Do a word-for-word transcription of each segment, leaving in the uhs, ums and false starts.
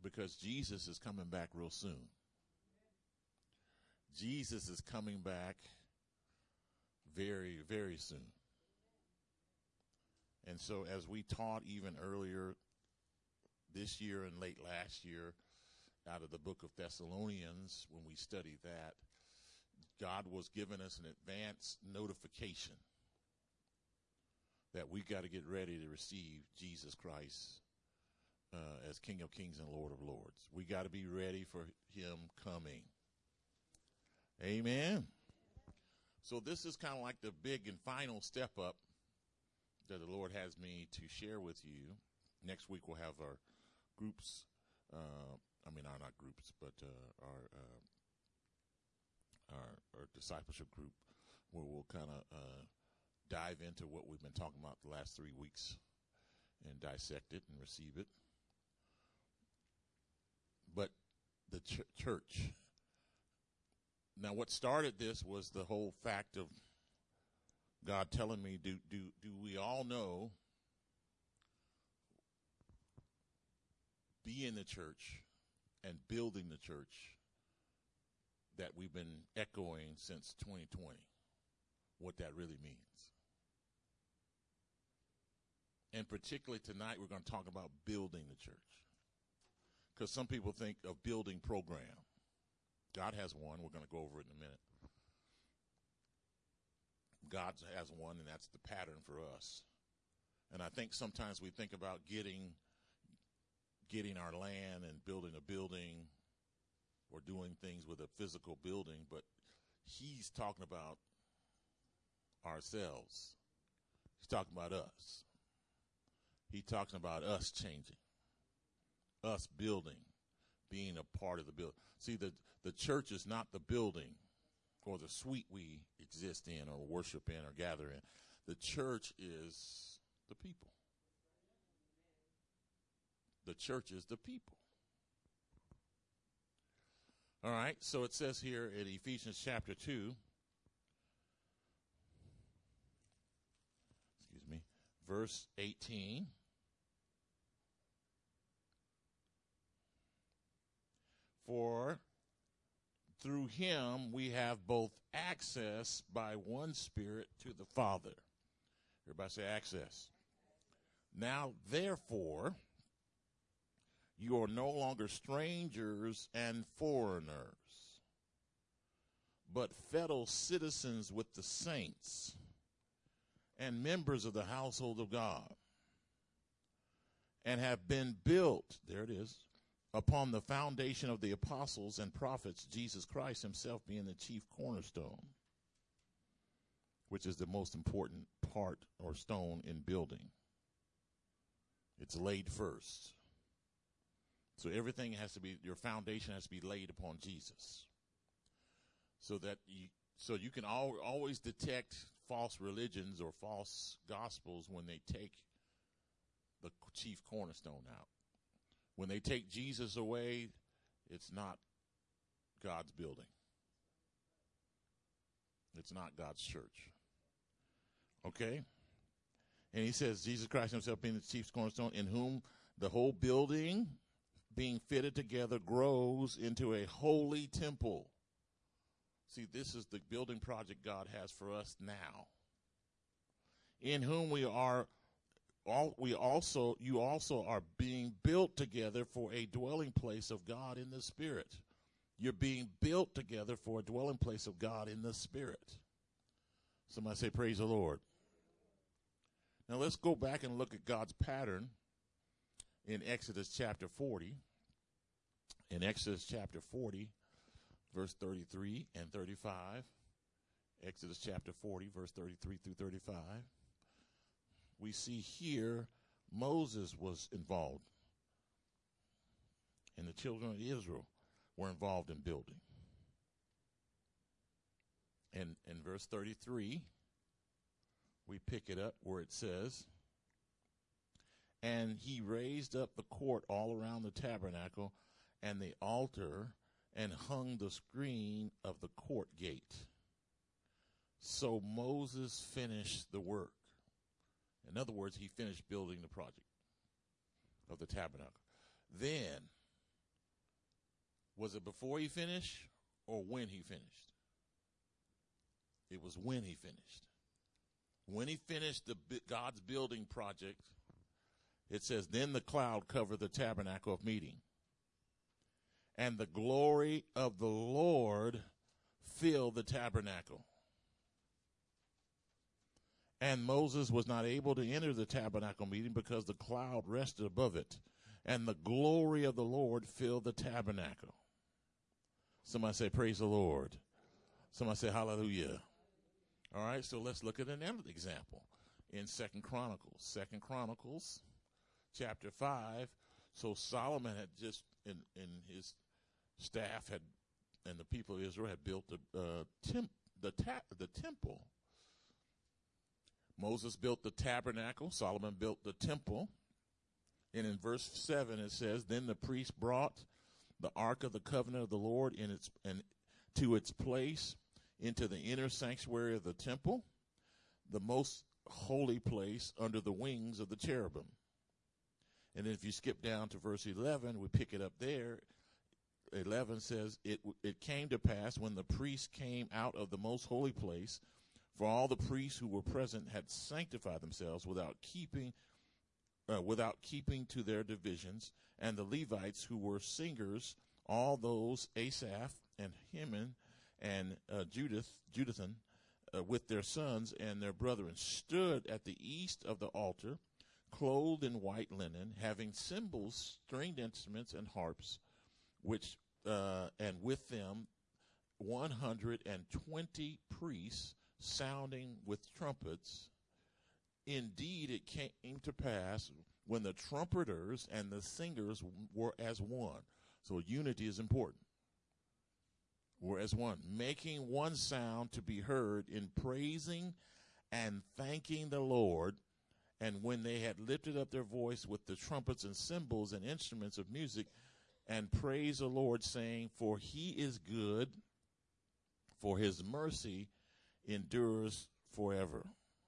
because Jesus is coming back real soon. Jesus is coming back very, very soon. And so as we taught even earlier this year and late last year out of the book of Thessalonians, when we studied that, God was giving us an advance notification that we got to get ready to receive Jesus Christ uh, as King of Kings and Lord of Lords. We got to be ready for him coming. Amen. So this is kind of like the big and final step up that the Lord has me to share with you. Next week we'll have our groups, uh, I mean, our not groups, but uh, our, uh, our our discipleship group, where we'll kind of uh, dive into what we've been talking about the last three weeks and dissect it and receive it. But the ch- church. Now, what started this was the whole fact of God telling me, do do do we all know, be in the church and building the church that we've been echoing since twenty twenty, what that really means. And particularly tonight, we're going to talk about building the church. Because some people think of building program. God has one. We're going to go over it in a minute. God has one, and that's the pattern for us. And I think sometimes we think about getting getting our land and building a building or doing things with a physical building, but he's talking about ourselves. He's talking about us. He's talking about us changing, us building, being a part of the building. See, the, the church is not the building or the suite we exist in or worship in or gather in. The church is the people. The church is the people. All right, so it says here in Ephesians chapter two, excuse me, verse eighteen. For through him we have both access by one Spirit to the Father. Everybody say access. Now, therefore, you are no longer strangers and foreigners, but fellow citizens with the saints and members of the household of God, and have been built, there it is, upon the foundation of the apostles and prophets, Jesus Christ himself being the chief cornerstone, which is the most important part or stone in building. It's laid first. So everything has to be, your foundation has to be laid upon Jesus. So that you, so you can al- always detect false religions or false gospels when they take the chief cornerstone out. When they take Jesus away, it's not God's building. It's not God's church. Okay? And he says, Jesus Christ himself being the chief cornerstone, in whom the whole building being fitted together grows into a holy temple. See, this is the building project God has for us now. In whom we are all we also you also are being built together for a dwelling place of God in the Spirit. You're being built together for a dwelling place of God in the Spirit. Somebody say, praise the Lord. Now let's go back and look at God's pattern in Exodus chapter forty. In Exodus chapter forty, verse thirty-three and thirty-five. Exodus chapter forty, verse thirty-three through thirty-five. We see here Moses was involved. And the children of Israel were involved in building. And in verse thirty-three, we pick it up where it says, and he raised up the court all around the tabernacle and the altar, and hung the screen of the court gate. So Moses finished the work. In other words, he finished building the project of the tabernacle. Then Was it before he finished or when he finished? It was when he finished. When he finished the God's building project, it says, then the cloud covered the tabernacle of meeting, and the glory of the Lord filled the tabernacle. And Moses was not able to enter the tabernacle meeting because the cloud rested above it, and the glory of the Lord filled the tabernacle. Somebody say, praise the Lord. Somebody say, hallelujah. All right, so let's look at another example in Second Chronicles. Second Chronicles, chapter five. So Solomon had just, in, in his staff had, and the people of Israel had built the uh, temp, the ta- the temple. Moses built the tabernacle. Solomon built the temple. And in verse seven it says, then the priest brought the ark of the covenant of the Lord in its and to its place into the inner sanctuary of the temple, the most holy place under the wings of the cherubim. And then if you skip down to verse eleven, we pick it up there. eleven says, it it came to pass when the priest came out of the most holy place, for all the priests who were present had sanctified themselves without keeping uh, without keeping to their divisions, and the Levites who were singers, all those Asaph and Heman and uh, Judith, Judithan, uh, with their sons and their brethren, stood at the east of the altar, clothed in white linen, having cymbals, stringed instruments, and harps, which uh, and with them one hundred and twenty priests sounding with trumpets. Indeed, it came to pass when the trumpeters and the singers were as one. So unity is important. Were as one, making one sound to be heard in praising and thanking the Lord. And when they had lifted up their voice with the trumpets and cymbals and instruments of music, and praise the Lord, saying, for he is good, for his mercy endures forever.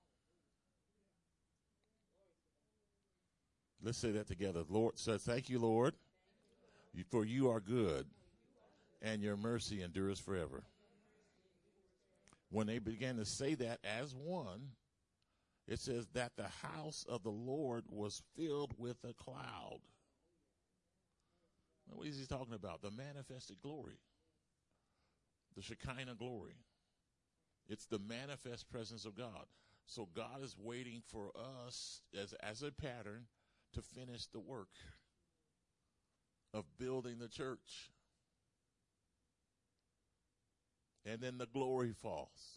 Let's say that together. Lord says, thank you, Lord, for you are good, and your mercy endures forever. When they began to say that as one, it says that the house of the Lord was filled with a cloud. Now, what is he talking about? The manifested glory. The Shekinah glory. It's the manifest presence of God. So God is waiting for us as, as a pattern to finish the work of building the church. And then the glory falls.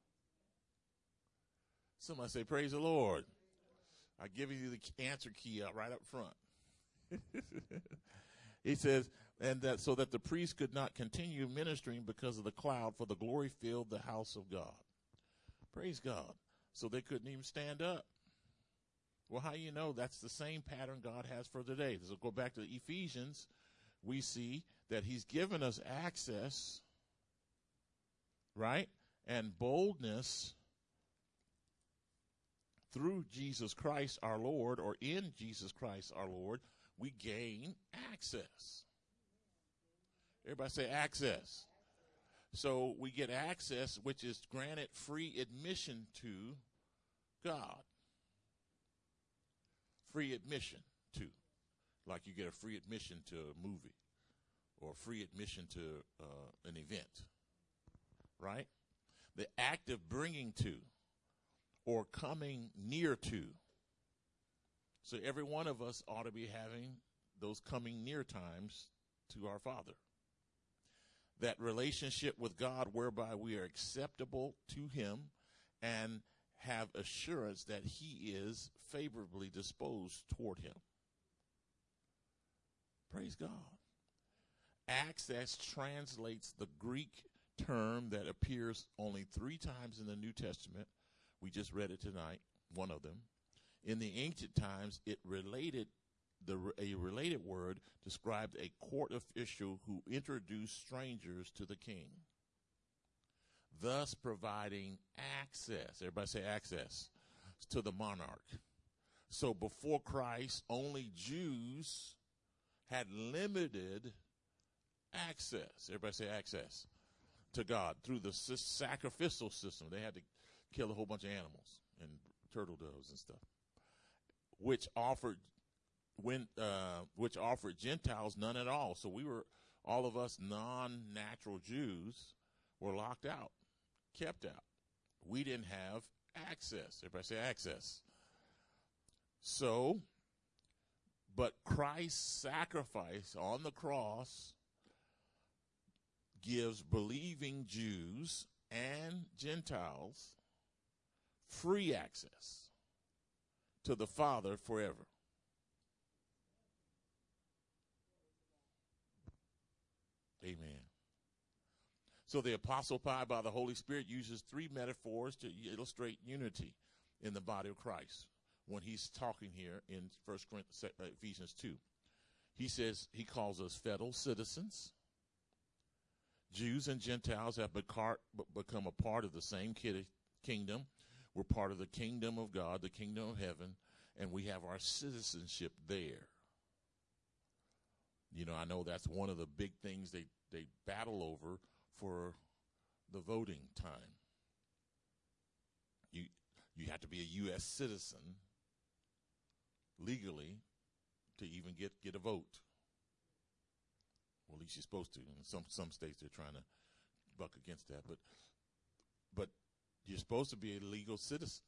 Somebody say, praise the Lord. I give you the answer key out right up front. He says, and that so that the priest could not continue ministering because of the cloud, for the glory filled the house of God. Praise God. So they couldn't even stand up. Well, how you know? That's the same pattern God has for today. So go back to Ephesians. We see that he's given us access, right? And boldness through Jesus Christ our Lord, or in Jesus Christ our Lord, we gain access. Everybody say access. So we get access, which is granted free admission to God. Free admission to. Like you get a free admission to a movie or free admission to uh, an event. Right? The act of bringing to or coming near to. So every one of us ought to be having those coming near times to our Father. That relationship with God whereby we are acceptable to him and have assurance that he is favorably disposed toward him. Praise God. Access translates the Greek term that appears only three times in the New Testament. We just read it tonight, one of them. In the ancient times, it related the a related word described a court official who introduced strangers to the king, thus providing access. Everybody say access to the monarch. So before Christ, only Jews had limited access. Everybody say access to God through the sacrificial system. They had to kill a whole bunch of animals and turtle doves and stuff, which offered when uh, which offered Gentiles none at all. So we were, all of us non-natural Jews were locked out, kept out. We didn't have access. Everybody say access. So, but Christ's sacrifice on the cross gives believing Jews and Gentiles free access to the Father forever. Amen. So the Apostle Paul, by the Holy Spirit, uses three metaphors to illustrate unity in the body of Christ when he's talking here in First Corinthians, uh, Ephesians two. He says he calls us fellow citizens. Jews and Gentiles have become a part of the same kingdom. We're part of the kingdom of God, the kingdom of heaven, and we have our citizenship there. You know, I know that's one of the big things they, they battle over for the voting time. You you have to be a U S citizen legally to even get, get a vote. Well, at least you're supposed to. In some some states they're trying to buck against that, but but you're supposed to be a legal citizen.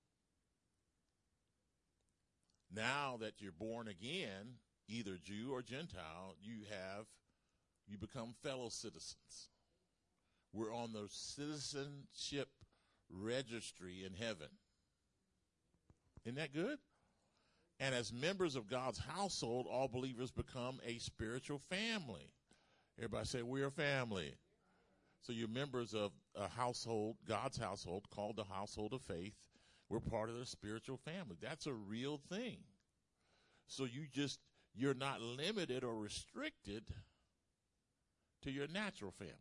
Now that you're born again, either Jew or Gentile, you have you become fellow citizens. We're on the citizenship registry in heaven. Isn't that good? And as members of God's household, all believers become a spiritual family. Everybody say, we're a family. So you're members of a household, God's household, called the household of faith. We're part of the spiritual family. That's a real thing. So you just, you're not limited or restricted to your natural family.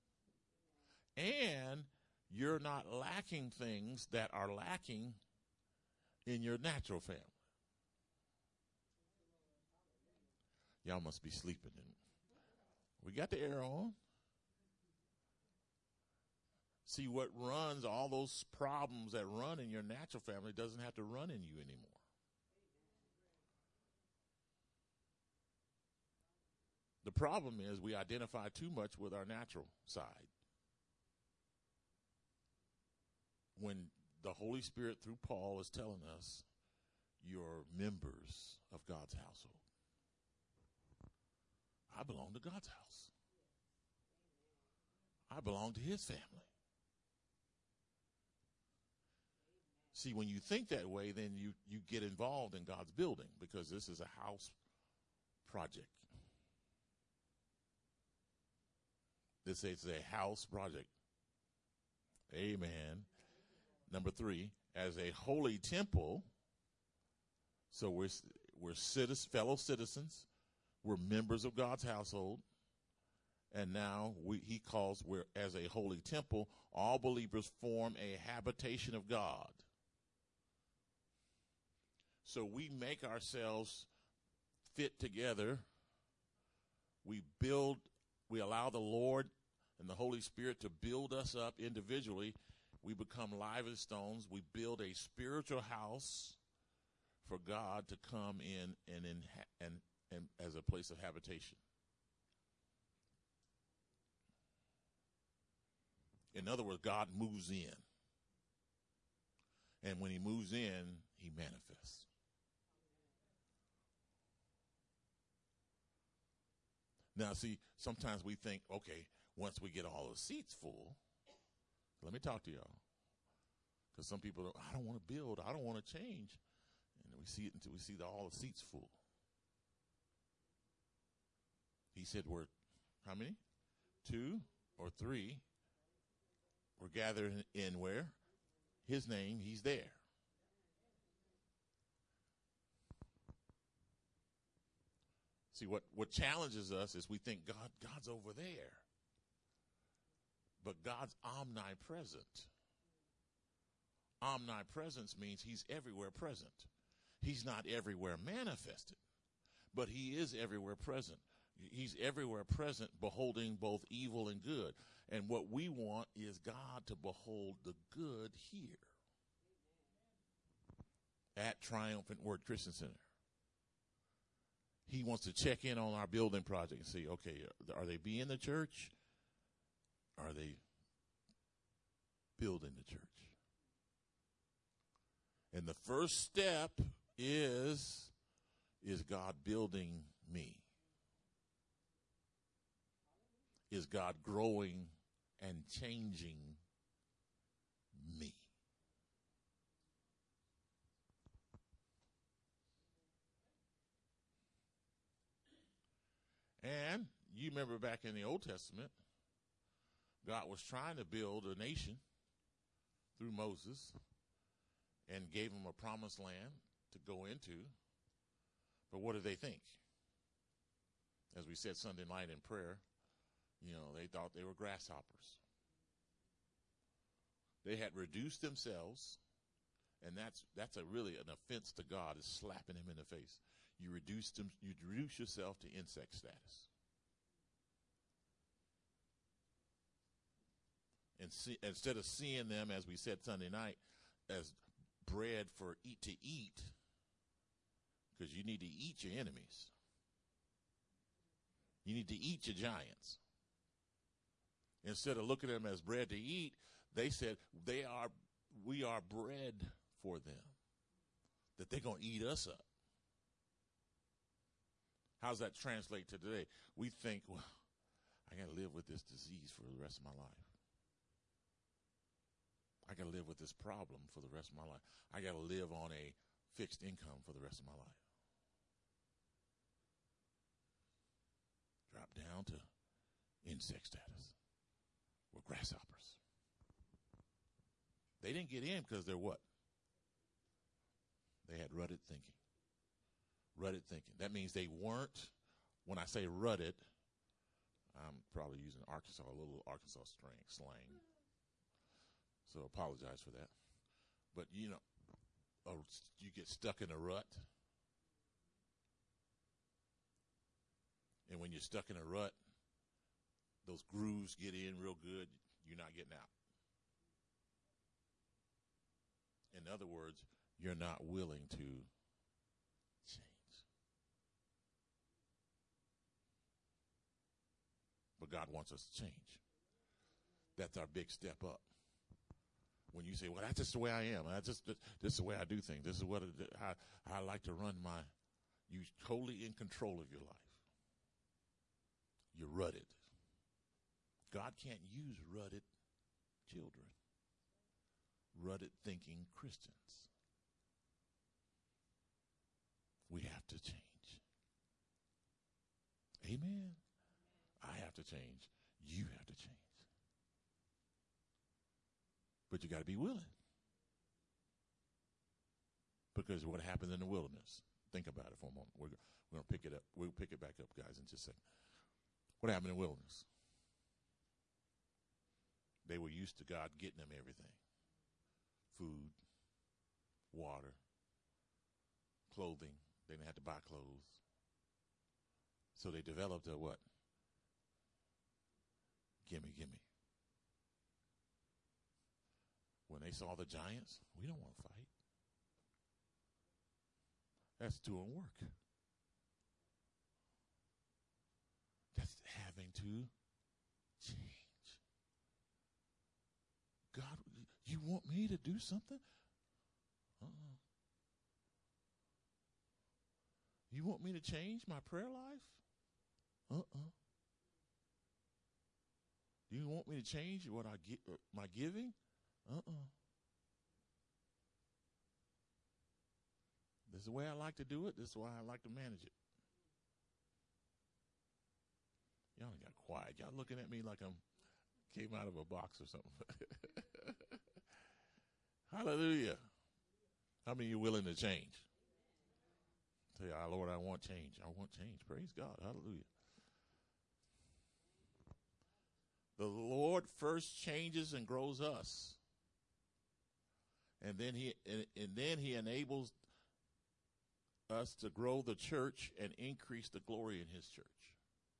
And you're not lacking things that are lacking in your natural family. Y'all must be sleeping. We got the air on. See, what runs, all those problems that run in your natural family doesn't have to run in you anymore. The problem is we identify too much with our natural side. When the Holy Spirit, through Paul, is telling us, you're members of God's household. I belong to God's house. I belong to his family. See, when you think that way, then you, you get involved in God's building, because this is a house project. This is a house project. Amen. Number three, as a holy temple, so we're we're citizens, fellow citizens, we're members of God's household, and now we, he calls we're as a holy temple. All believers form a habitation of God. So we make ourselves fit together. We build. We allow the Lord and the Holy Spirit to build us up individually. We become lively stones. We build a spiritual house for God to come in and, in, and, and as a place of habitation. In other words, God moves in. And when he moves in, he manifests. Now, see, sometimes we think, okay, once we get all the seats full, let me talk to y'all. Because some people, are, I don't want to build, I don't want to change. And we see it until we see the, all the seats full. He said we're, how many? Two or three. We're gathered in, in where? His name, he's there. See, what, what challenges us is we think God, God's over there. But God's omnipresent. Omnipresence means he's everywhere present. He's not everywhere manifested, but he is everywhere present. He's everywhere present, beholding both evil and good. And what we want is God to behold the good here at Triumphant Word Christian Center. He wants to check in on our building project and see, okay, are they being the church? Are they building the church? And the first step is, is God building me? Is God growing and changing me? And you remember back in the Old Testament, God was trying to build a nation through Moses and gave them a promised land to go into. But what did they think? As we said Sunday night in prayer, you know, they thought they were grasshoppers. They had reduced themselves, and that's that's a really an offense to God, is slapping him in the face. You reduce them, you reduce yourself to insect status. And see, instead of seeing them, as we said Sunday night, as bread for eat to eat, because you need to eat your enemies. You need to eat your giants. Instead of looking at them as bread to eat, they said they are, we are bread for them, that they're going to eat us up. How's that translate to today? We think, well, I got to live with this disease for the rest of my life. I got to live with this problem for the rest of my life. I got to live on a fixed income for the rest of my life. Drop down to insect status. We're grasshoppers. They didn't get in because they're what? They had rutted thinking. Rutted thinking. That means they weren't, when I say rutted, I'm probably using Arkansas, a little Arkansas slang, slang. So apologize for that. But, you know, uh, you get stuck in a rut. And when you're stuck in a rut, those grooves get in real good. You're not getting out. In other words, you're not willing to change. But God wants us to change. That's our big step up. When you say, well, that's just the way I am. That's just this is the way I do things. This is what it, how, how I like to run my, you're totally in control of your life. You're rutted. God can't use rutted children, rutted thinking Christians. We have to change. Amen. I have to change. You have to change. But you got to be willing. Because what happened in the wilderness? Think about it for a moment. We're, we're going to pick it up. We'll pick it back up, guys, in just a second. What happened in the wilderness? They were used to God getting them everything. Food, water, clothing. They didn't have to buy clothes. So they developed a what? Gimme, gimme. When they saw the giants, we don't want to fight. That's doing work. That's having to change. God, you want me to do something? Uh-uh. You want me to change my prayer life? Uh-uh. Do you want me to change what I get, uh, my giving? Uh-uh. This is the way I like to do it. This is why I like to manage it. Y'all got quiet. Y'all looking at me like I'm came out of a box or something. Hallelujah. How many of you willing to change? Tell you, oh, Lord, I want change. I want change. Praise God. Hallelujah. The Lord first changes and grows us. And then he and, and then he enables us to grow the church and increase the glory in his church.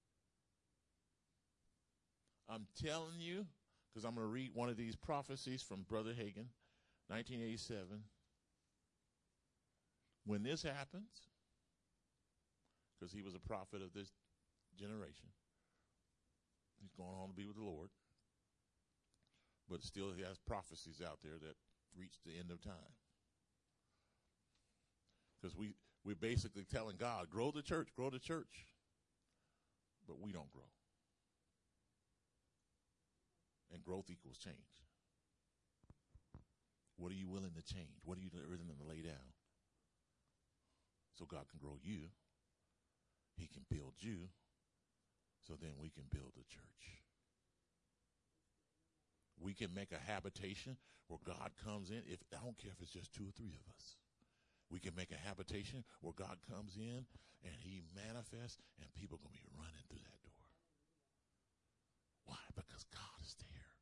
I'm telling you, because I'm going to read one of these prophecies from Brother Hagin, nineteen eighty-seven. When this happens, because he was a prophet of this generation, he's going on to be with the Lord, but still he has prophecies out there that reach the end of time. Because we, we're basically telling God, grow the church, grow the church, but we don't grow. And growth equals change. What are you willing to change? What are you willing to lay down? So God can grow you. He can build you. So then we can build the church. We can make a habitation where God comes in. If I don't care if it's just two or three of us. We can make a habitation where God comes in and he manifests and people are going to be running through that door. Why? Because God is there.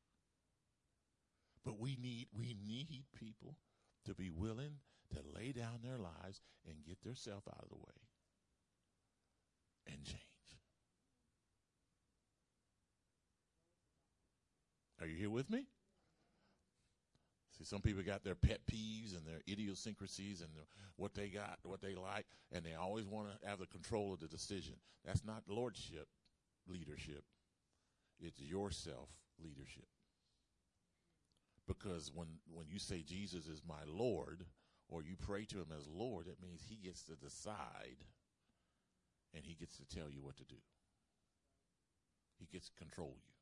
But we need we need people to be willing to lay down their lives and get themselves out of the way and change. Are you here with me? See, some people got their pet peeves and their idiosyncrasies and their, what they got, what they like, and they always want to have the control of the decision. That's not lordship leadership. It's yourself leadership. Because when, when you say Jesus is my Lord, or you pray to him as Lord, it means he gets to decide and he gets to tell you what to do. He gets to control you.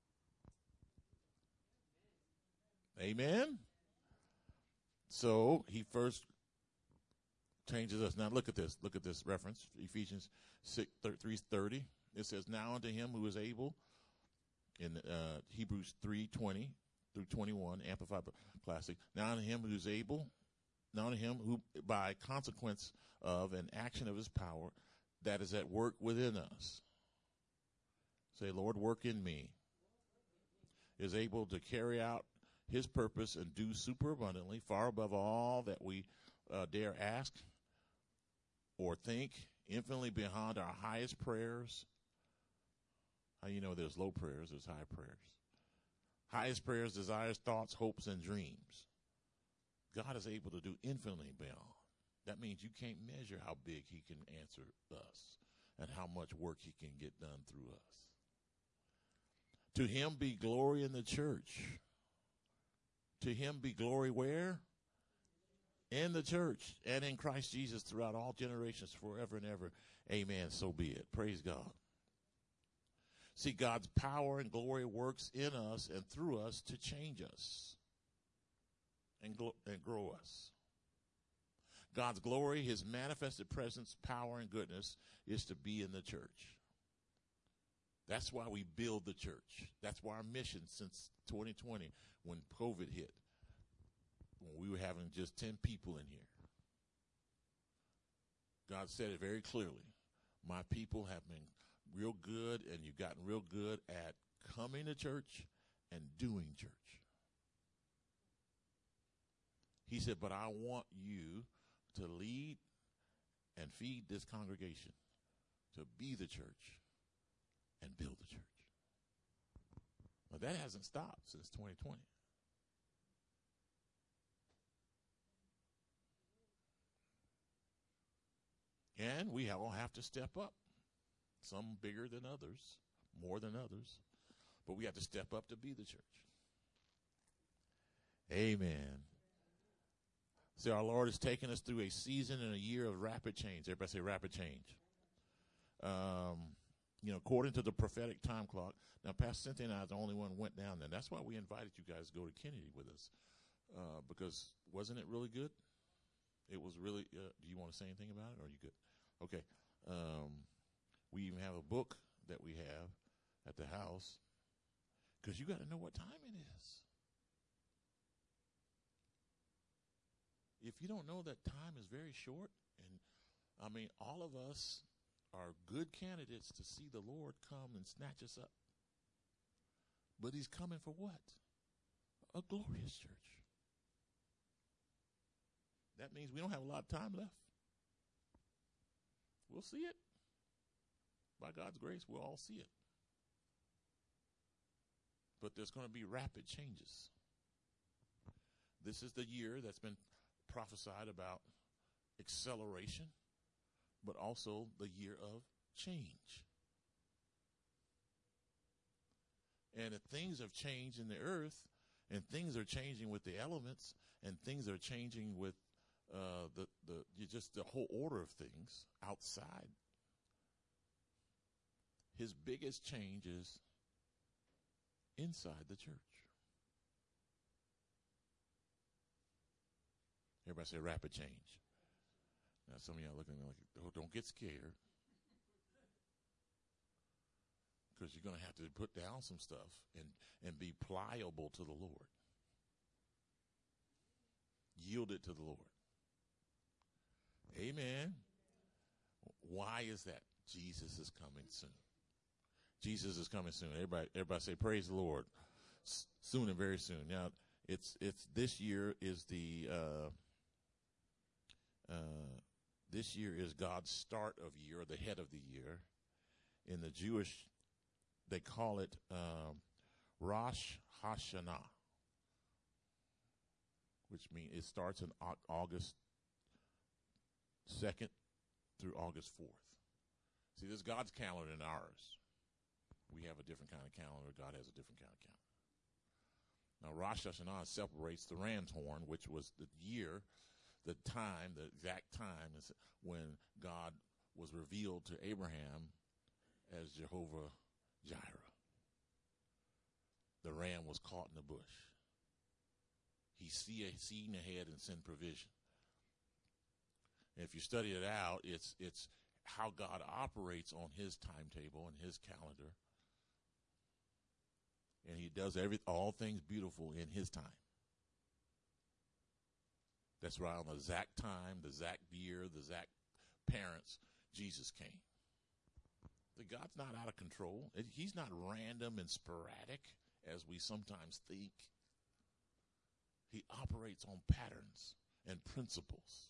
Amen? So he first changes us. Now look at this. Look at this reference. Ephesians three thirty. It says, now unto him who is able, in uh, Hebrews three twenty through twenty-one, Amplified Classic. Now unto him who is able, now unto him who by consequence of an action of his power that is at work within us. Say, Lord, work in me. Is able to carry out his purpose and do super abundantly, far above all that we uh, dare ask or think, infinitely beyond our highest prayers. How you know there's low prayers, there's high prayers. Highest prayers, desires, thoughts, hopes, and dreams. God is able to do infinitely beyond. That means you can't measure how big he can answer us and how much work he can get done through us. To him be glory in the church. To him be glory where? In the church and in Christ Jesus throughout all generations forever and ever. Amen. So be it. Praise God. See, God's power and glory works in us and through us to change us and, glo- and grow us. God's glory, his manifested presence, power, and goodness is to be in the church. That's why we build the church. That's why our mission since twenty twenty, when COVID hit, when we were having just ten people in here. God said it very clearly. My people have been real good, and you've gotten real good at coming to church and doing church. He said, but I want you to lead and feed this congregation, to be the church and build the church. Well, that hasn't stopped since twenty twenty. And we all have to step up. Some bigger than others, more than others. But we have to step up to be the church. Amen. See, our Lord has taken us through a season and a year of rapid change. Everybody say rapid change. Um, you know, according to the prophetic time clock. Now, Pastor Cynthia and I are the only one who went down there. That's why we invited you guys to go to Kennedy with us. Uh, because wasn't it really good? It was really, uh, do you want to say anything about it, or are you good? Okay. Um, we even have a book that we have at the house, because you got to know what time it is. If you don't know that time is very short, and I mean, all of us are good candidates to see the Lord come and snatch us up. But he's coming for what? A glorious church. That means we don't have a lot of time left. We'll see it. By God's grace, we'll all see it. but there's going to be rapid changes. This is the year that's been prophesied about acceleration, but also the year of change. And if things have changed in the earth, and things are changing with the elements, and things are changing with uh, the the just the whole order of things outside, his biggest change is inside the church. Everybody say rapid change. Now some of y'all looking at me like, oh, don't get scared. Because you're going to have to put down some stuff and, and be pliable to the Lord. Yield it to the Lord. Amen. Why is that? Jesus is coming soon. Jesus is coming soon. Everybody, everybody say, praise the Lord. S- soon and very soon. Now, it's it's this year is the uh, uh, this year is God's start of year, or the head of the year. In the Jewish, they call it um, Rosh Hashanah, which means it starts in August second through August fourth. See, this is God's calendar and ours. We have a different kind of calendar. God has a different kind of calendar. Now, Rosh Hashanah separates the ram's horn, which was the year, the time, the exact time is when God was revealed to Abraham as Jehovah Jireh. The ram was caught in the bush. He see, seen ahead and sent provision. And if you study it out, it's it's how God operates on his timetable and his calendar. And he does every all things beautiful in his time. That's right, on the exact time, the exact year, the exact parents, Jesus came. That God's not out of control. He's not random and sporadic as we sometimes think. He operates on patterns and principles.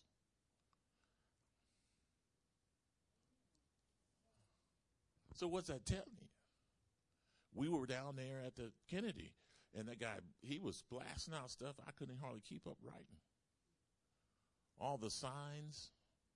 So what's that telling you? We were down there at the Kennedy, and that guy, he was blasting out stuff I couldn't hardly keep up writing. All the signs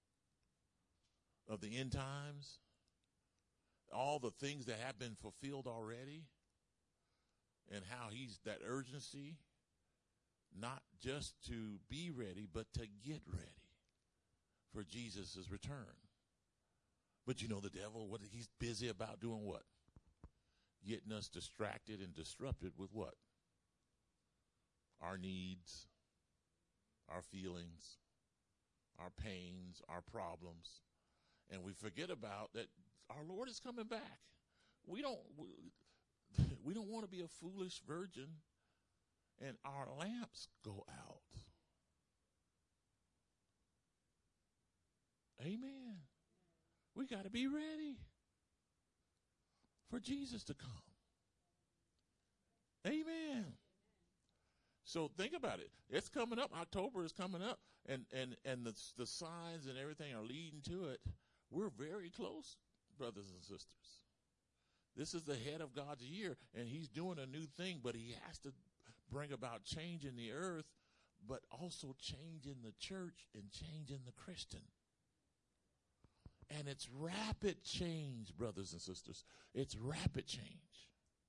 of the end times, all the things that have been fulfilled already, and how he's that urgency, not just to be ready, but to get ready for Jesus' return. But you know the devil, what he's busy about doing what? Getting us distracted and disrupted with what? Our needs, our feelings, our pains, our problems. And we forget about that our Lord is coming back. We don't we, we don't want to be a foolish virgin and our lamps go out. Amen. We got to be ready for Jesus to come. Amen. So think about it. It's coming up. October is coming up, and and and the the signs and everything are leading to it. We're very close, brothers and sisters. This is the head of God's year, and he's doing a new thing, but he has to bring about change in the earth, but also change in the church and change in the Christian. And it's rapid change, brothers and sisters. It's rapid change.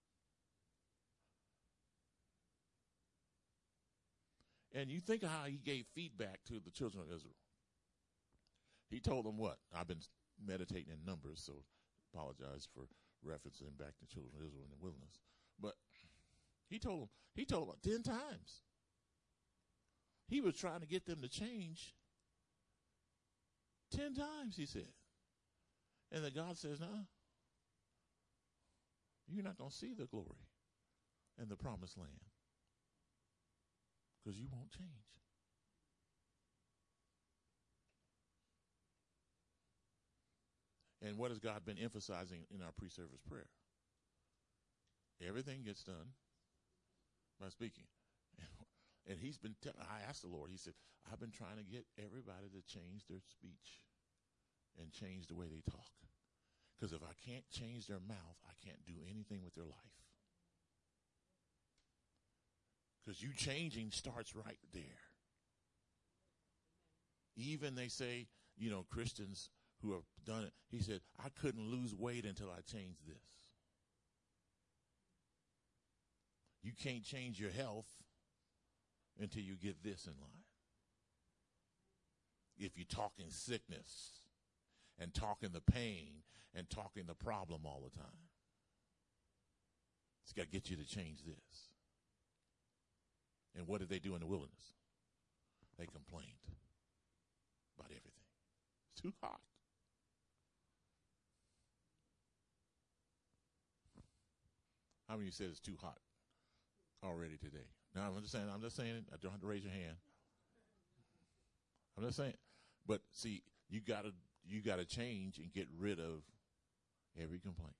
And you think of how he gave feedback to the children of Israel. He told them what? I've been meditating in Numbers, so apologize for referencing back to children of Israel in the wilderness. But he told them, he told them ten times. He was trying to get them to change ten times, he said. And then God says, no, you're not going to see the glory and the promised land because you won't change. And what has God been emphasizing in our pre-service prayer? Everything gets done by speaking. And he's been, te- I asked the Lord, he said, I've been trying to get everybody to change their speech and change the way they talk. Because if I can't change their mouth, I can't do anything with their life. Because you changing starts right there. Even they say, you know, Christians who have done it, he said, I couldn't lose weight until I changed this. You can't change your health until you get this in line. If you're talking sickness and talking the pain and talking the problem all the time, it's got to get you to change this. And what did they do in the wilderness? They complained about everything. It's too hot. How many of you said it's too hot already today? Now I'm just saying, I'm just saying, I don't have to raise your hand. I'm just saying. But see, you gotta you gotta change and get rid of every complaint.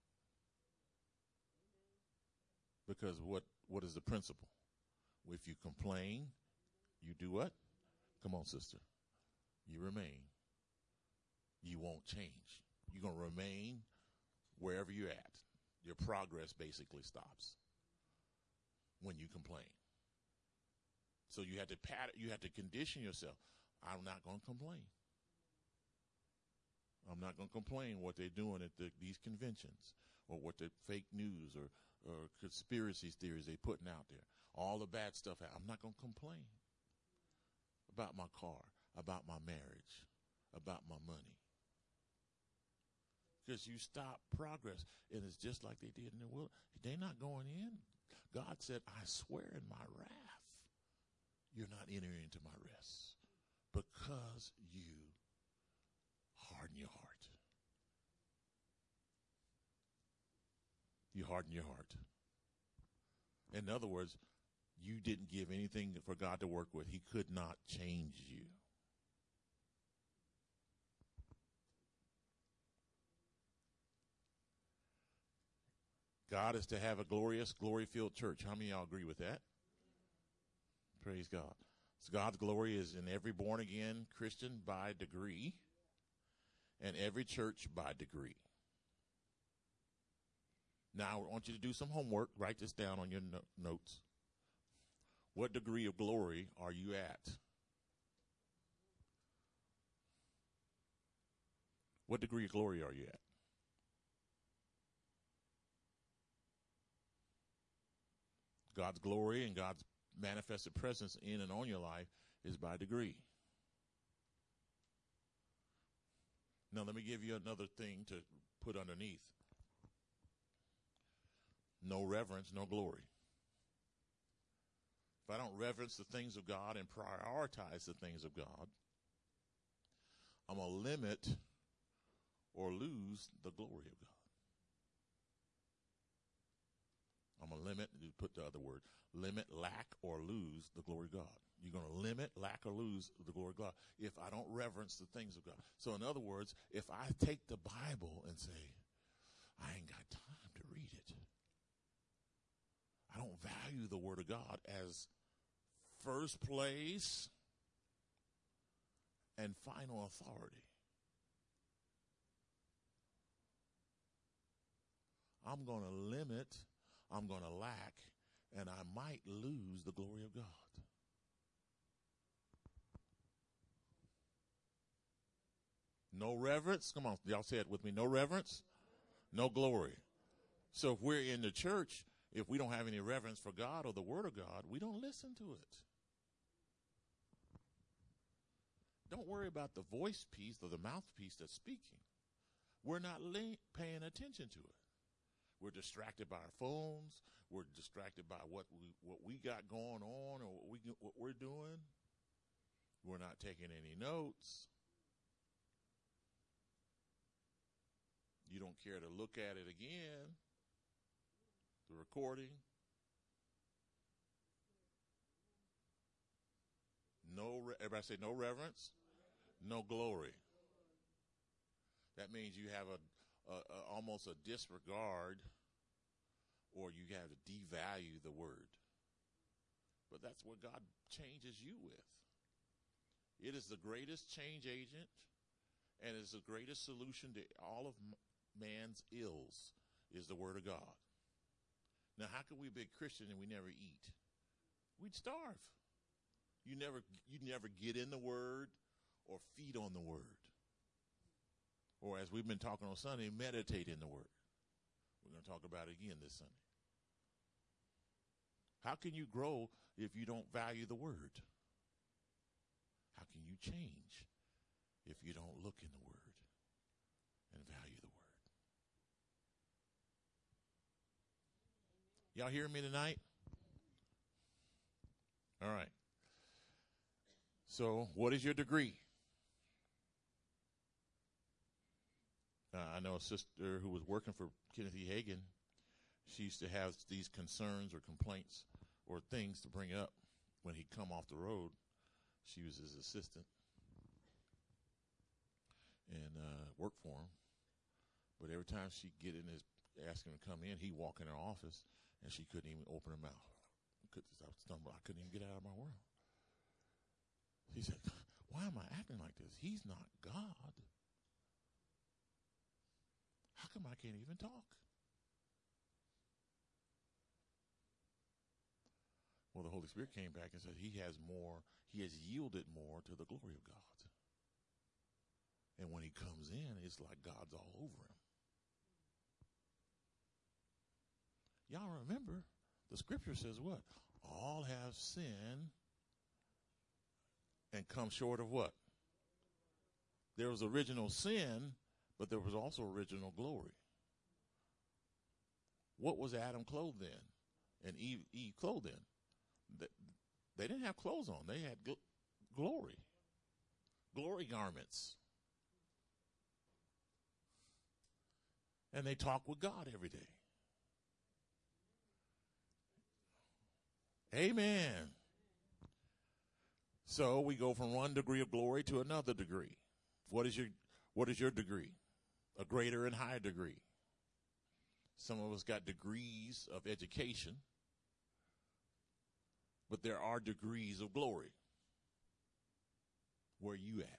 Because what, what is the principle? If you complain, you do what? Come on, sister. You remain. You won't change. You're going to remain wherever you're at. Your progress basically stops when you complain. So you have to pat, you have to condition yourself. I'm not going to complain. I'm not going to complain what they're doing at the, these conventions, or what the fake news or, or conspiracy theories they're putting out there. All the bad stuff. I'm not going to complain about my car, about my marriage, about my money. Because you stop progress. And it's just like they did in the wilderness. They're not going in. God said, I swear in my wrath, you're not entering into my rest. Because you harden your heart. You harden your heart. In other words, you didn't give anything for God to work with. He could not change you. God is to have a glorious, glory-filled church. How many of y'all agree with that? Praise God. So God's glory is in every born-again Christian by degree, and every church by degree. Now, I want you to do some homework. Write this down on your no- notes. What degree of glory are you at? What degree of glory are you at? God's glory and God's manifested presence in and on your life is by degree. Now, let me give you another thing to put underneath. No reverence, no glory. If I don't reverence the things of God and prioritize the things of God, I'm going to limit or lose the glory of God. I'm going to limit, put the other word, limit, lack, or lose the glory of God. You're going to limit, lack, or lose the glory of God if I don't reverence the things of God. So in other words, if I take the Bible and say, I ain't got time to read it, I don't value the Word of God as first place and final authority, I'm going to limit, I'm going to lack, and I might lose the glory of God. No reverence. Come on, y'all say it with me. No reverence, no glory. So if we're in the church, if we don't have any reverence for God or the Word of God, we don't listen to it. Don't worry about the voice piece or the mouthpiece that's speaking. We're not la- paying attention to it. We're distracted by our phones. We're distracted by what we what we got going on or what we what we're doing. We're not taking any notes. You don't care to look at it again. The recording. No, everybody say no reverence, no glory. That means you have a, a, a almost a disregard, or you have to devalue the word. But that's what God changes you with. It is the greatest change agent, and it's the greatest solution to all of man's ills is the Word of God. Now, how can we be a Christian and we never eat? we'd starve. You never, you never get in the Word or feed on the Word. Or as we've been talking on Sunday, meditate in the Word. We're going to talk about it again this Sunday. How can you grow if you don't value the Word? How can you change if you don't look in the Word and value the Word? Y'all hearing me tonight? All right. So, what is your degree? Uh, I know a sister who was working for Kenneth E. Hagin. She used to have these concerns or complaints or things to bring up when he'd come off the road. She was his assistant and uh, worked for him. But every time she'd get in his, ask him to come in, he'd walk in her office and she couldn't even open her mouth. Could, I, was stumbled. I couldn't even get out of my world. He said, why am I acting like this? He's not God. How come I can't even talk? Well, the Holy Spirit came back and said he has more, he has yielded more to the glory of God. And when he comes in, it's like God's all over him. Y'all remember, the scripture says what? All have sinned and come short of what? There was original sin, but there was also original glory. What was Adam clothed in and Eve, Eve clothed in? They, they didn't have clothes on. They had gl- glory. Glory garments. And they talk with God every day. Amen. So we go from one degree of glory to another degree. What is your what is your degree? A greater and higher degree. Some of us got degrees of education, but there are degrees of glory. Where are you at?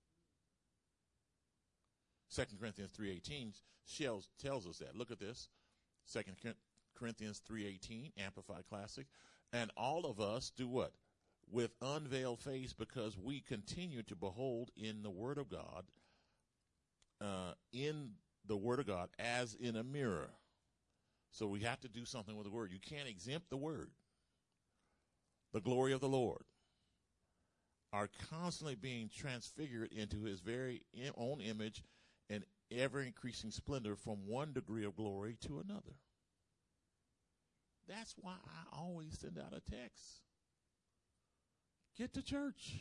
Second Corinthians three eighteen tells us that. Look at this. Second Corinthians three eighteen, Amplified Classic. And all of us do what? With unveiled face, because we continue to behold in the Word of God, uh, in the Word of God as in a mirror. So we have to do something with the Word. You can't exempt the Word. The glory of the Lord are constantly being transfigured into his very own image and ever-increasing splendor from one degree of glory to another. That's why I always send out a text. Get to church.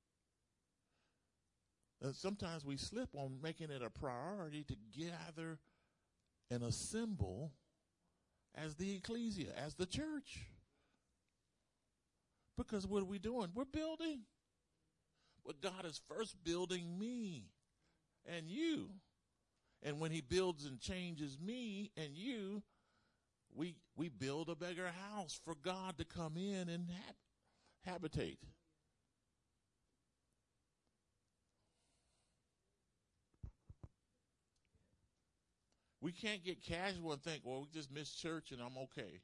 And sometimes we slip on making it a priority to gather and assemble as the ecclesia, as the church. Because what are we doing? We're building. But God is first building me and you. And when he builds and changes me and you, we we build a bigger house for God to come in and hab- habitate. We can't get casual and think, well, we just missed church and I'm okay.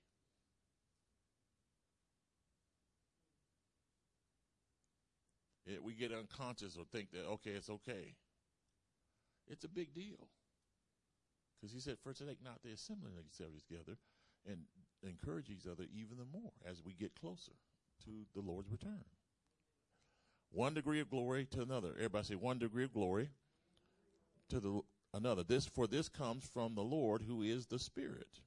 It, we get unconscious or think that, okay, it's okay. It's a big deal. Because he said, first take not the assembling of yourselves together and encourage each other even the more as we get closer to the Lord's return. One degree of glory to another. Everybody say one degree of glory to the another. This for this comes from the Lord who is the Spirit.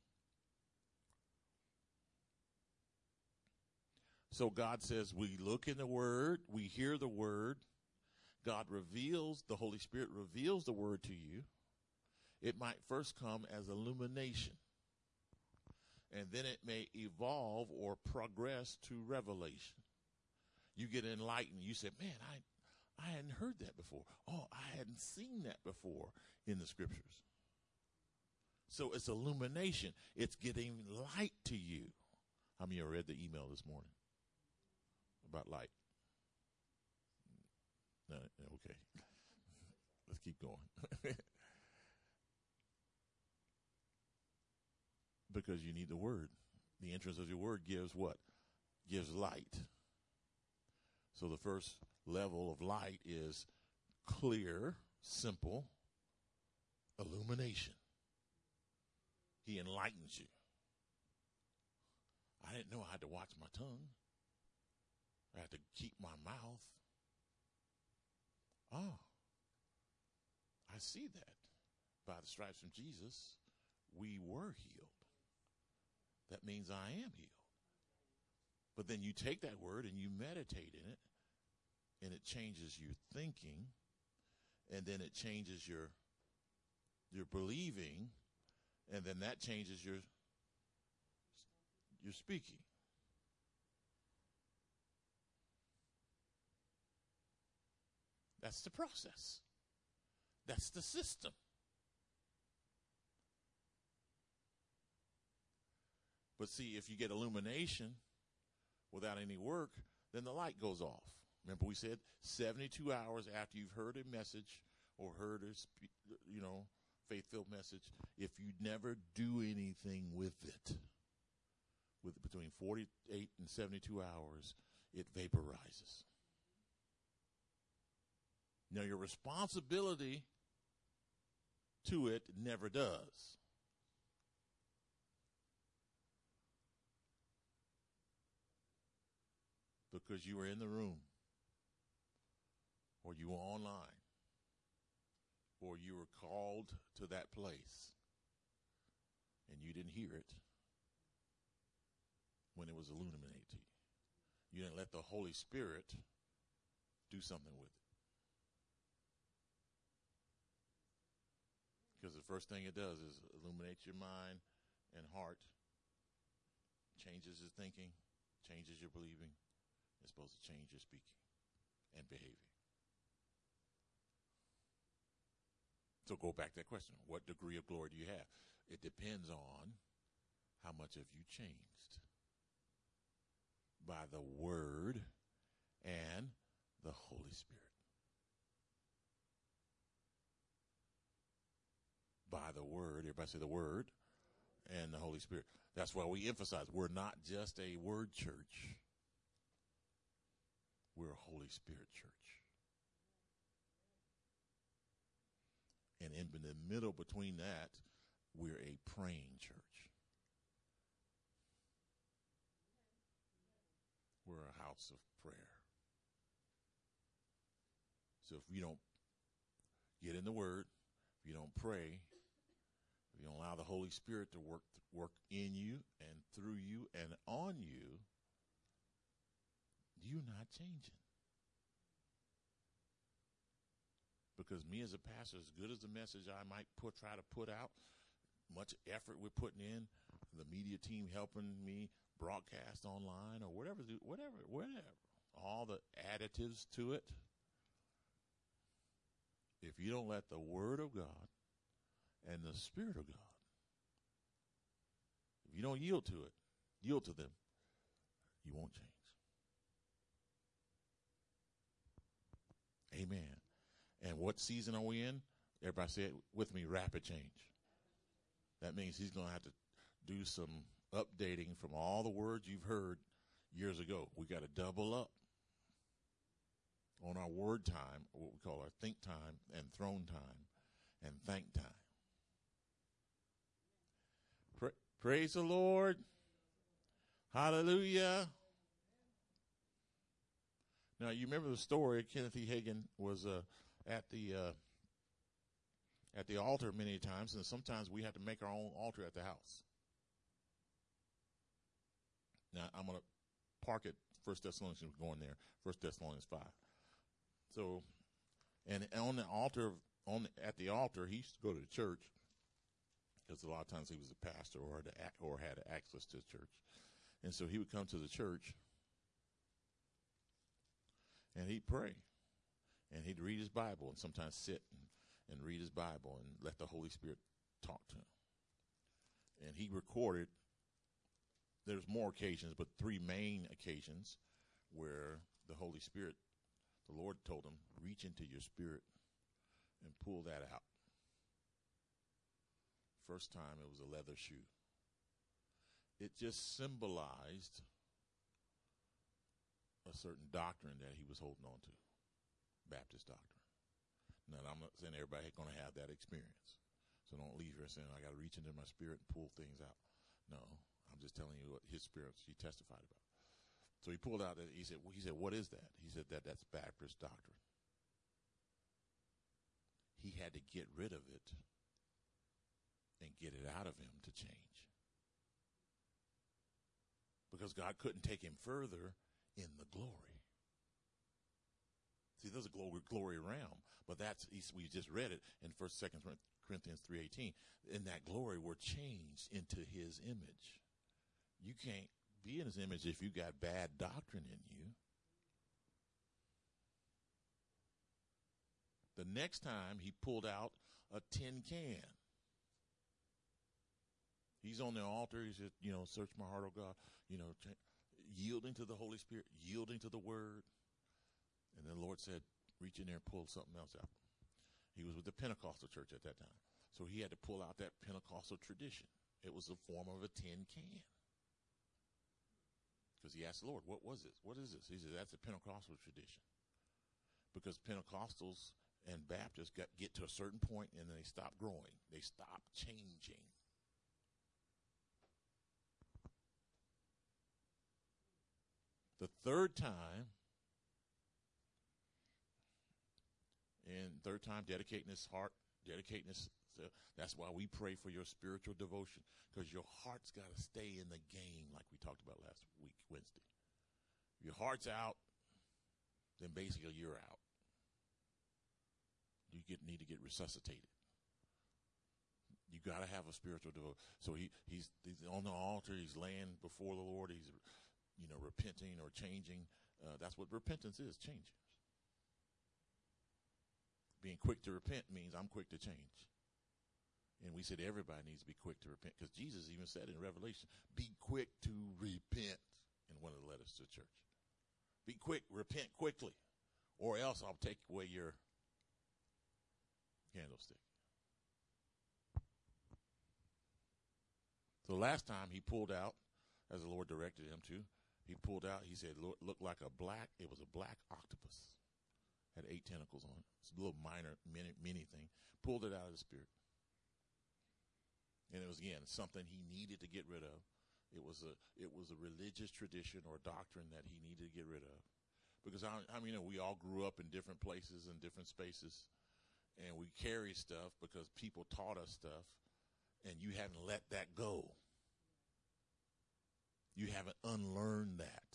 So God says we look in the Word, we hear the Word. God reveals, the Holy Spirit reveals the Word to you. It might first come as illumination. And then it may evolve or progress to revelation. You get enlightened. You say, man, I, I hadn't heard that before. Oh, I hadn't seen that before in the scriptures. So it's illumination. It's getting light to you. How many of you read the email this morning about light? No, okay. Let's keep going. Because you need the word. The entrance of your word gives what? gives light. So the first level of light is clear, simple illumination. He enlightens you. I didn't know I had to watch my tongue. I had to keep my mouth. Oh, I see that. By the stripes from Jesus, we were healed. That means I am healed. But then you take that word and you meditate in it, and it changes your thinking, and then it changes your your believing, and then that changes your your speaking. That's the process. That's the system. But see, if you get illumination without any work, then the light goes off. Remember we said seventy-two hours after you've heard a message or heard a, you know, faith-filled message, if you never do anything with it, with between forty-eight and seventy-two hours, it vaporizes. Now, your responsibility to it never does. Because you were in the room, or you were online, or you were called to that place, and you didn't hear it when it was illuminated to you. You didn't let the Holy Spirit do something with it. Because the first thing it does is illuminates your mind and heart, changes your thinking, changes your believing. It's supposed to change your speaking and behavior. So go back to that question. What degree of glory do you have? It depends on how much have you changed by the Word and the Holy Spirit. By the Word, everybody say the Word and the Holy Spirit. That's why we emphasize we're not just a word church. We're a Holy Spirit church. And in the middle between that, we're a praying church. We're a house of prayer. So if you don't get in the Word, if you don't pray, if you don't allow the Holy Spirit to work work in you and through you and on you, you're not changing. Because me as a pastor, as good as the message I might put, try to put out, much effort we're putting in, the media team helping me broadcast online or whatever, whatever, whatever, all the additives to it. If you don't let the Word of God and the Spirit of God, if you don't yield to it, yield to them, you won't change. Amen. And what season are we in? Everybody say it with me, rapid change. That means he's going to have to do some updating from all the words you've heard years ago. We got to double up on our word time, what we call our think time and throne time and thank time. Pra- praise the Lord. Hallelujah. Now, you remember the story, Kenneth E. Hagin was uh, at the uh, at the altar many times, and sometimes we have to make our own altar at the house. Now, I'm going to park at First Thessalonians, we're going there, First Thessalonians five. So, and on the altar, on the, at the altar, he used to go to the church, because a lot of times he was a pastor or had, or had access to the church. And so he would come to the church, and he'd pray, and he'd read his Bible, and sometimes sit and, and read his Bible and let the Holy Spirit talk to him. And he recorded, there's more occasions, but three main occasions where the Holy Spirit, the Lord told him, reach into your spirit and pull that out. First time it was a leather shoe. It just symbolized a certain doctrine that he was holding on to, Baptist doctrine. Now, I'm not saying everybody ain't going to have that experience. So don't leave here saying, I got to reach into my spirit and pull things out. No, I'm just telling you what his spirit, he testified about. So he pulled out, he said, he said, what is that? He said that that's Baptist doctrine. He had to get rid of it and get it out of him to change. Because God couldn't take him further in the glory. See, there's a glory, glory realm, but that's, we just read it in First, Second Corinthians three eighteen. In that glory, we're changed into his image. You can't be in his image if you got bad doctrine in you. The next time he pulled out a tin can. He's on the altar. He said, you know, search my heart, oh God, you know, ch- yielding to the Holy Spirit, yielding to the word. And then the Lord said, reach in there and pull something else out. He was with the Pentecostal church at that time. So he had to pull out that Pentecostal tradition. It was the form of a tin can. Because he asked the Lord, what was this? What is this? He said, that's a Pentecostal tradition. Because Pentecostals and Baptists got, get to a certain point and then they stop growing. They stop changing. The third time, and third time, dedicating his heart, dedicating his, so that's why we pray for your spiritual devotion, because your heart's got to stay in the game like we talked about last week, Wednesday. If your heart's out, then basically you're out. You get, need to get resuscitated. You got to have a spiritual devotion. So he, he's, he's on the altar, he's laying before the Lord, he's, you know, repenting or changing. Uh, that's what repentance is, changing. Being quick to repent means I'm quick to change. And we said everybody needs to be quick to repent, because Jesus even said in Revelation, be quick to repent in one of the letters to the church. Be quick, repent quickly, or else I'll take away your candlestick. So last time he pulled out, as the Lord directed him to, he pulled out, he said, look, looked like a black, it was a black octopus. Had eight tentacles on it. It's a little minor, mini, mini thing. Pulled it out of the spirit. And it was, again, something he needed to get rid of. It was a it was a religious tradition or doctrine that he needed to get rid of. Because, I, I mean, you know, we all grew up in different places and different spaces. And we carry stuff because people taught us stuff. And you haven't let that go. You haven't unlearned that.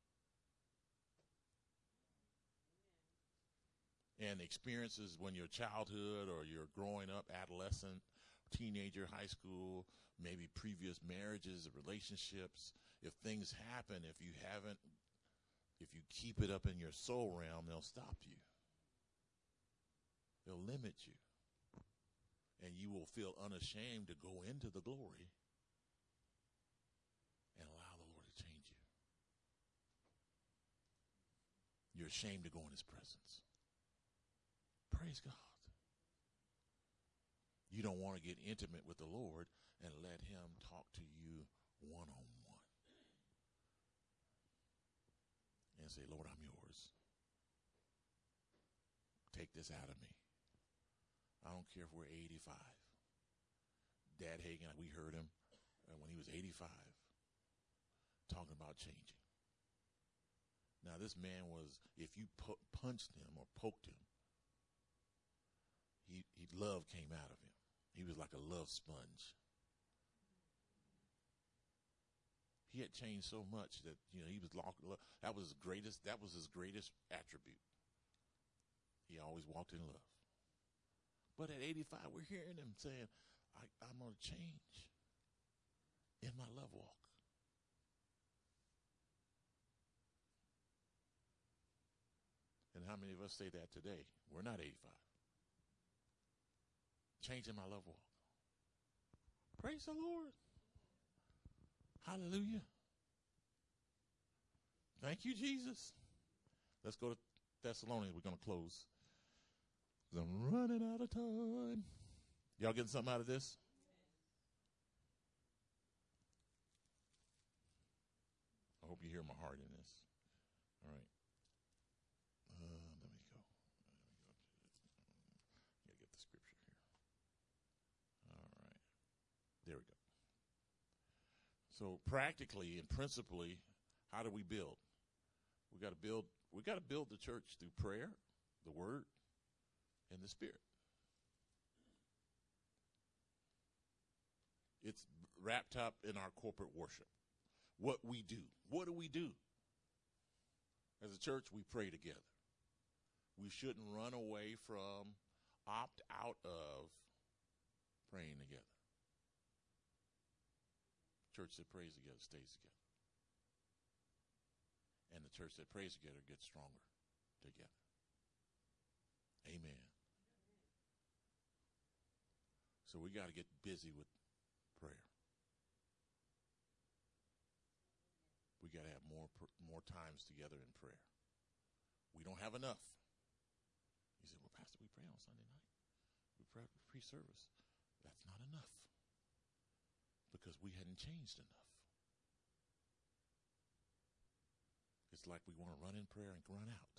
And experiences when you're childhood or you're growing up, adolescent, teenager, high school, maybe previous marriages, relationships. If things happen, if you haven't, if you keep it up in your soul realm, they'll stop you. They'll limit you. And you will feel unashamed to go into the glory and allow the Lord to change you. You're ashamed to go in his presence. Praise God. You don't want to get intimate with the Lord and let him talk to you one-on-one. And say, Lord, I'm yours. Take this out of me. I don't care if we're eighty-five. Dad Hagin, we heard him uh, when he was eighty-five talking about changing. Now, this man was, if you pu- punched him or poked him, he, he love came out of him. He was like a love sponge. He had changed so much that, you know, he was locked. That was his greatest, that was his greatest attribute. He always walked in love. But at eighty-five, we're hearing him saying, I, I'm going to change in my love walk. And how many of us say that today? We're not eighty-five. Changing my love walk. Praise the Lord. Hallelujah. Thank you, Jesus. Let's go to Thessalonians. We're going to close. I'm running out of time. Y'all getting something out of this? I hope you hear my heart in this. All right. Uh, let me go. Let me go. Gotta get the scripture here. All right. There we go. So practically and principally, how do we build? We got to build. We got to build the church through prayer, the word, and the spirit. It's wrapped up in our corporate worship. What we do. What do we do? As a church, we pray together. We shouldn't run away from, opt out of praying together. Church that prays together stays together. And the church that prays together gets stronger together. Amen. So we got to get busy with prayer. We got to have more more times together in prayer. We don't have enough. You say, well, Pastor, we pray on Sunday night. We pray pre-service. That's not enough. Because we hadn't changed enough. It's like we want to run in prayer and run out.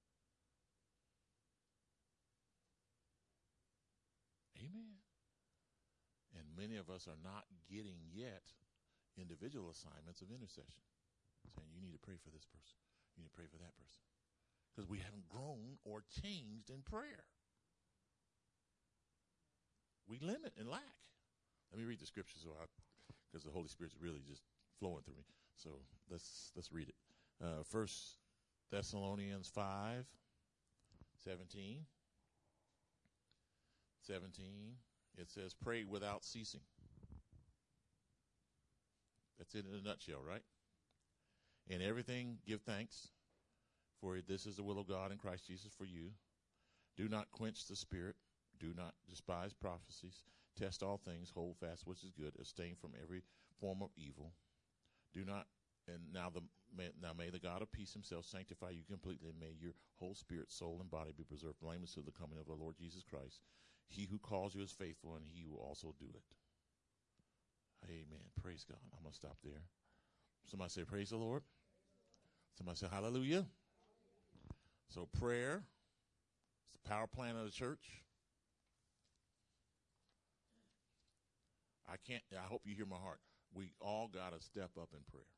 Amen. And many of us are not getting yet individual assignments of intercession. Saying, you need to pray for this person. You need to pray for that person. Because we haven't grown or changed in prayer. We limit and lack. Let me read the scripture so I, because the Holy Spirit's really just flowing through me. So let's let's read it. Uh, First Thessalonians five, seventeen. Seventeen. It says, "Pray without ceasing." That's it in a nutshell, right? In everything, give thanks, for this is the will of God in Christ Jesus for you. Do not quench the spirit. Do not despise prophecies. Test all things. Hold fast which is good. Abstain from every form of evil. Do not, and now the may, now may the God of peace himself sanctify you completely, and may your whole spirit, soul, and body be preserved blameless to the coming of our Lord Jesus Christ. He who calls you is faithful, and he will also do it. Amen. Praise God. I'm going to stop there. Somebody say, praise the Lord. Somebody say, hallelujah. So prayer is the power plant of the church. I can't, I hope you hear my heart. We all got to step up in prayer.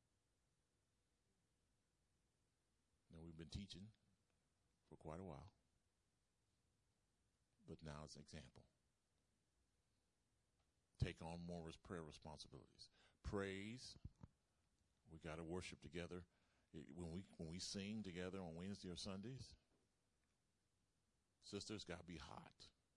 Now, we've been teaching for quite a while, but now it's an example. Take on more prayer responsibilities. Praise. We got to worship together. When we when we sing together on Wednesday or Sundays, sisters, got to be hot.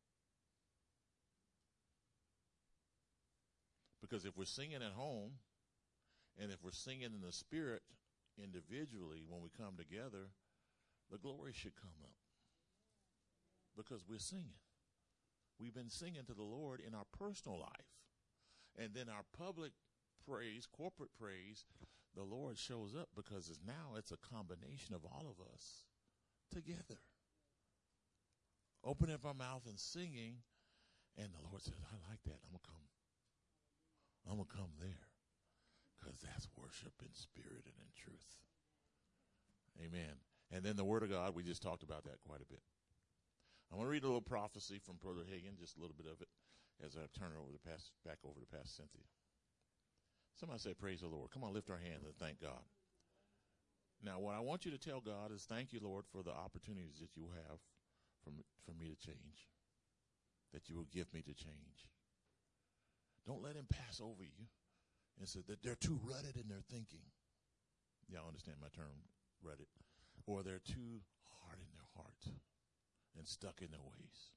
Because if we're singing at home, and if we're singing in the spirit individually when we come together, the glory should come up. Because we're singing. We've been singing to the Lord in our personal life. And then our public praise, corporate praise, the Lord shows up because it's now it's a combination of all of us together. Opening up our mouth and singing, and the Lord says, I like that. I'm going to come. I'm going to come there because that's worship in spirit and in truth. Amen. And then the Word of God, we just talked about that quite a bit. I want to read a little prophecy from Brother Hagin, just a little bit of it, as I turn it over to pass, back over to Pastor Cynthia. Somebody say, praise the Lord. Come on, lift our hands and thank God. Now, what I want you to tell God is thank you, Lord, for the opportunities that you have for me, for me to change, that you will give me to change. Don't let him pass over you and say that they're too rutted in their thinking. Y'all understand my term, rutted. Or they're too hard in their heart and stuck in their ways.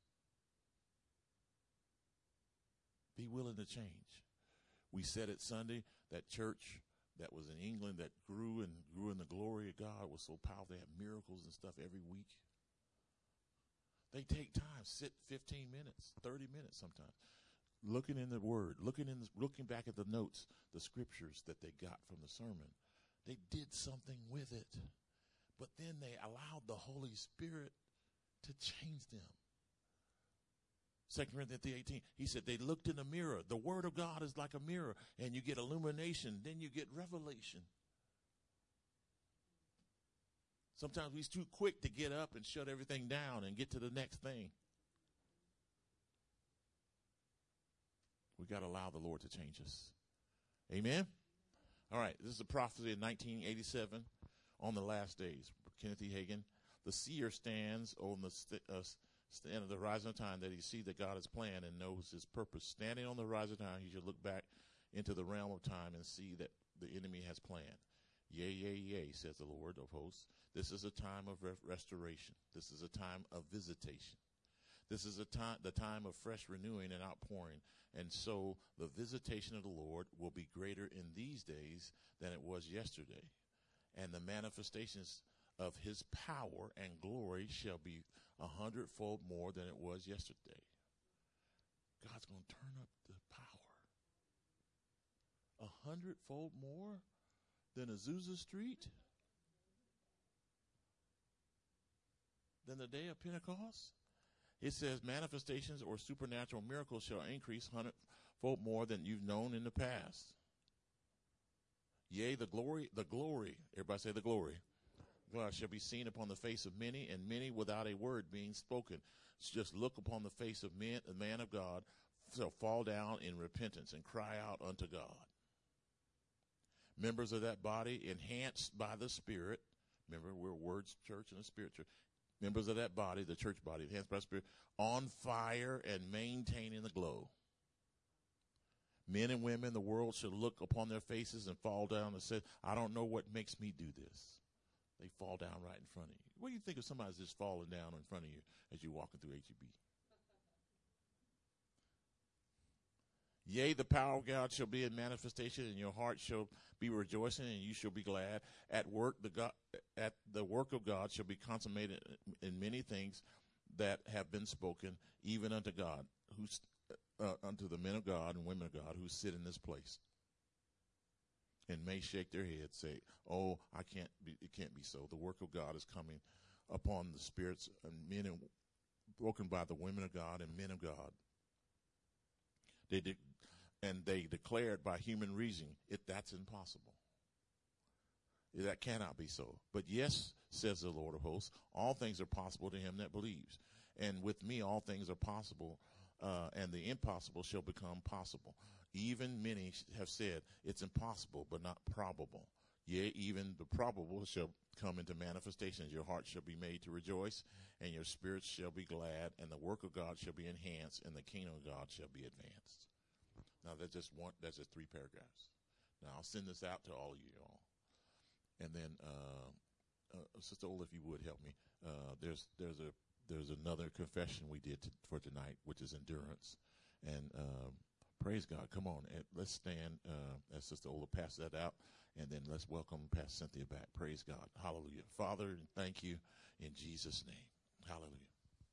Be willing to change. We said it Sunday, that church that was in England that grew and grew in the glory of God was so powerful. They had miracles and stuff every week. They take time, sit fifteen minutes, thirty minutes sometimes, looking in the Word, looking in, the, looking back at the notes, the scriptures that they got from the sermon. They did something with it, but then they allowed the Holy Spirit to change them. Second Corinthians eighteen, he said they looked in the mirror. The Word of God is like a mirror, and you get illumination, then you get revelation. Sometimes we're too quick to get up and shut everything down and get to the next thing. We got to allow the Lord to change us. Amen? All right, this is a prophecy in nineteen eighty-seven on the last days. Kenneth E. Hagin. The seer stands on the st- uh, stand at the horizon of time that he sees that God has planned and knows his purpose. Standing on the horizon of time, he should look back into the realm of time and see that the enemy has planned. Yea, yea, yea, says the Lord of hosts. This is a time of re- restoration. This is a time of visitation. This is a time, the time of fresh renewing and outpouring. And so the visitation of the Lord will be greater in these days than it was yesterday. And the manifestations of his power and glory shall be a hundredfold more than it was yesterday. God's going to turn up the power. A hundredfold more than Azusa Street? Than the day of Pentecost? It says manifestations or supernatural miracles shall increase hundredfold more than you've known in the past. Yea, the glory, the glory, everybody say the glory. God shall be seen upon the face of many, and many without a word being spoken. Just look upon the face of men, the man of God, shall fall down in repentance and cry out unto God. Members of that body, enhanced by the Spirit, remember we're a words church and a spirit church. Members of that body, the church body, enhanced by the Spirit, on fire and maintaining the glow. Men and women, the world should look upon their faces and fall down and say, I don't know what makes me do this. They fall down right in front of you. What do you think if somebody's just falling down in front of you as you're walking through H E B? Yea, the power of God shall be in manifestation, and your heart shall be rejoicing, and you shall be glad. At work, the God, at the work of God shall be consummated in many things that have been spoken, even unto God, who's uh, unto the men of God and women of God who sit in this place, and may shake their heads, say, "Oh, I can't be. It can't be so." The work of God is coming upon the spirits and men and broken by the women of God and men of God. They did, and they declared by human reasoning, it that's impossible. That cannot be so. But yes, says the Lord of hosts, all things are possible to him that believes. And with me, all things are possible, uh, and the impossible shall become possible. Even many have said it's impossible, but not probable. Yea, even the probable shall come into manifestation. Your heart shall be made to rejoice, and your spirits shall be glad, and the work of God shall be enhanced, and the kingdom of God shall be advanced. Now, that's just one, that's just three paragraphs. Now, I'll send this out to all of you all. And then, uh, uh, Sister Ola, if you would help me, uh, there's, there's a, there's another confession we did to, for tonight, which is endurance. And, um, praise God. Come on. And let's stand, uh, as Sister Ola passes that out. And then let's welcome Pastor Cynthia back. Praise God. Hallelujah. Father, thank you in Jesus' name. Hallelujah.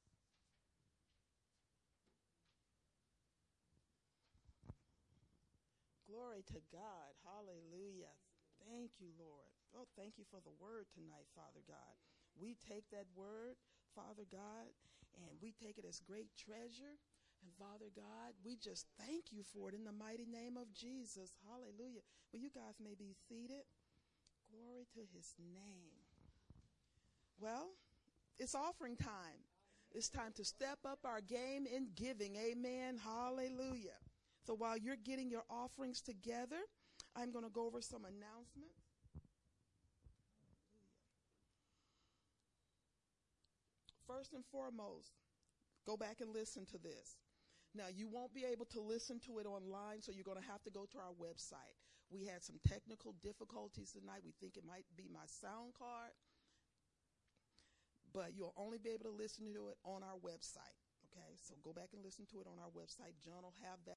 Glory to God. Hallelujah. Thank you, Lord. Oh, thank you for the word tonight, Father God. We take that word, Father God, and we take it as great treasure. And Father God, we just thank you for it in the mighty name of Jesus. Hallelujah. Well, you guys may be seated. Glory to his name. Well, it's offering time. It's time to step up our game in giving. Amen. Hallelujah. So while you're getting your offerings together, I'm going to go over some announcements. First and foremost, go back and listen to this. Now, you won't be able to listen to it online, so you're going to have to go to our website. We had some technical difficulties tonight. We think it might be my sound card, but you'll only be able to listen to it on our website. Okay, so go back and listen to it on our website. John will have that.